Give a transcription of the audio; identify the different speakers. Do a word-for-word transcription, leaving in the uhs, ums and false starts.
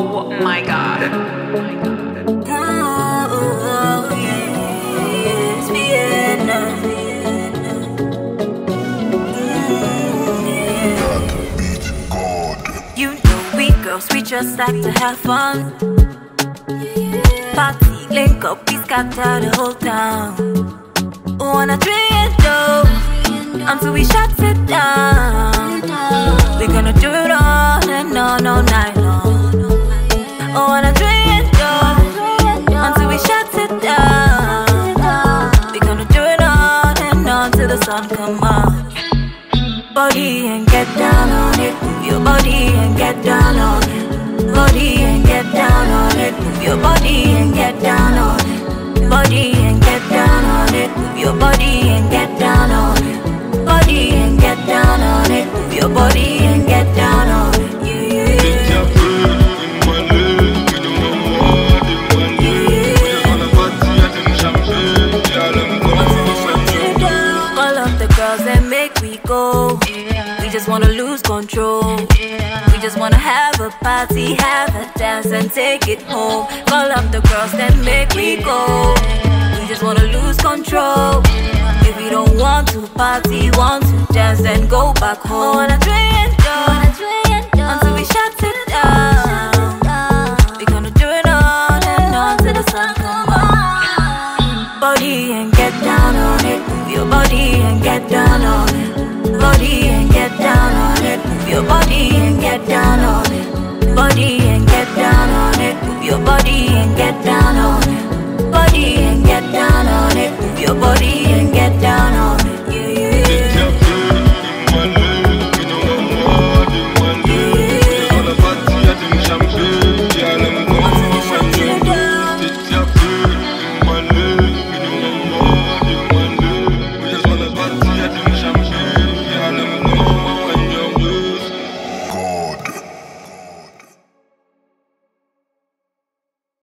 Speaker 1: Oh my god.
Speaker 2: Oh, yes, Vienna. You know we girls, we just like to have fun. Party, link up, we scatter the whole town. Wanna drink though, until we shut it down. We're gonna do it all and all, all night long. Oh, wanna drink though, until we shut it down. We're gonna do it all and all till the sun come up. Body and get down on it, move your body and get down on it. Body and get down on it, move your body and get down on it. Body and get down on it, move your body and get down on it. Body and get down on it, move your body and get down on it. Yeah, yeah, yeah. Call up the girls and make we go. We just wanna lose control. We just wanna have a party, have a dance and take it home. Call up the girls then make we go. We just wanna lose control. If we don't want to party, want to dance, then go back home. Wanna drink though, until we shut it down. We gonna do it all and all till the sun come up. Body and get down on it, move your body and get down on it.